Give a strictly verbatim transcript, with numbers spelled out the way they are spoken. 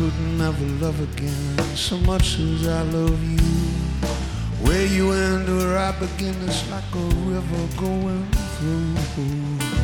could never love again so much as I love you. Where you end, where I begin, it's like a river going through.